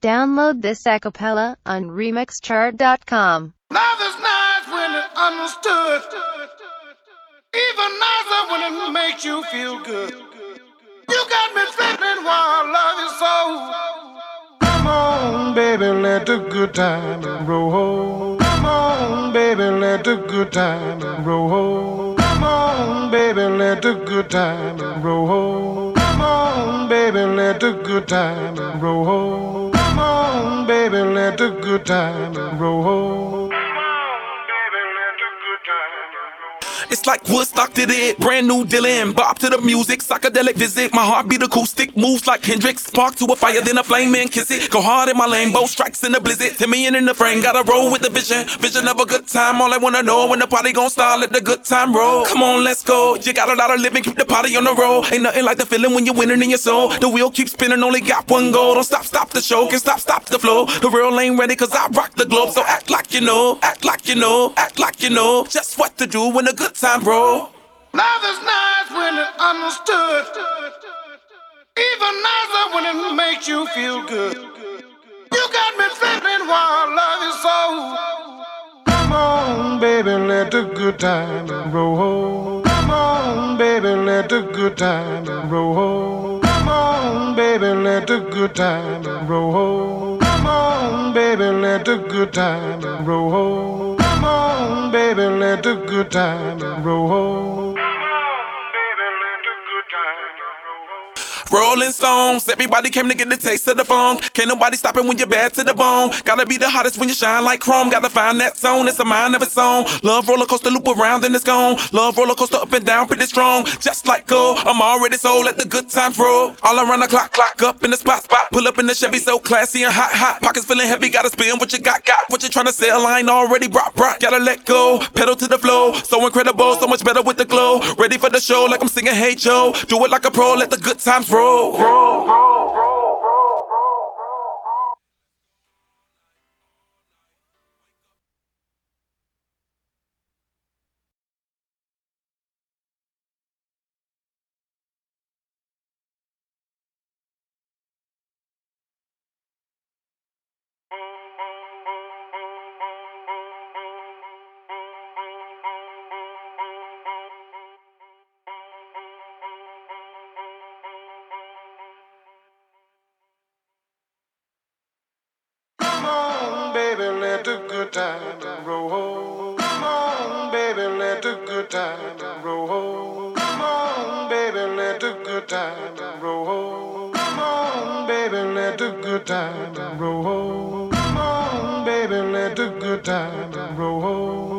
Download this a cappella on remixchart.com. Love is nice when it's understood. Even nicer when it makes you feel good. You got me feeling wild, love is so. Come on, baby, let the good time roll. Come on, baby, let the good time roll. Come on, baby, let the good time roll. Come on, baby, let the good time roll. Come on, baby, let the good time roll. It's like Woodstock did it, brand new Dylan. Bop to the music, psychedelic visit. My heartbeat acoustic, moves like Hendrix. Spark to a fire, then a flame, man, kiss it. Go hard in my lane, both strikes in the blizzard. Timmy in the frame, gotta roll with the vision. Vision of a good time, all I wanna know. When the party gon' start, let the good time roll. Come on, let's go. You got a lot of living, keep the party on the roll. Ain't nothing like the feeling when you're winning in your soul. The wheel keeps spinning, only got one goal. Don't stop the show, can't stop the flow. The real ain't ready, cause I rock the globe. So act like you know, act like you know, act like you know. Just what to do when the good time roll. Love is nice when it's understood. Even nicer when it makes you feel good. You got me feeling wild, love is so. Come on, baby, let the good time roll. Come on, baby, let the good time roll. Come on, baby, let the good time roll. Come on, baby, let the good time roll. Come on, baby, let the good time roll. Rolling Stones, everybody came to get the taste of the funk. Can't nobody stop it when you're bad to the bone. Gotta be the hottest when you shine like chrome. Gotta find that zone, it's a mind of its own. Love roller coaster, loop around, then it's gone. Love roller coaster up and down, pretty strong. Just like gold, I'm already sold, let the good times roll. All around the clock up in the spot. Pull up in the Chevy, so classy and hot. Pockets feeling heavy, gotta spend what you got. What you tryna sell, I ain't already brought. Gotta let go, pedal to the flow. So incredible, so much better with the glow. Ready for the show, like I'm singing Hey Joe. Do it like a pro, let the good times roll. Come on, baby, let the good time roll. Come on, baby, let the good time roll. Come on, baby, let the good time roll. Come on, baby, let the good time roll. Come on, baby, let the good time roll.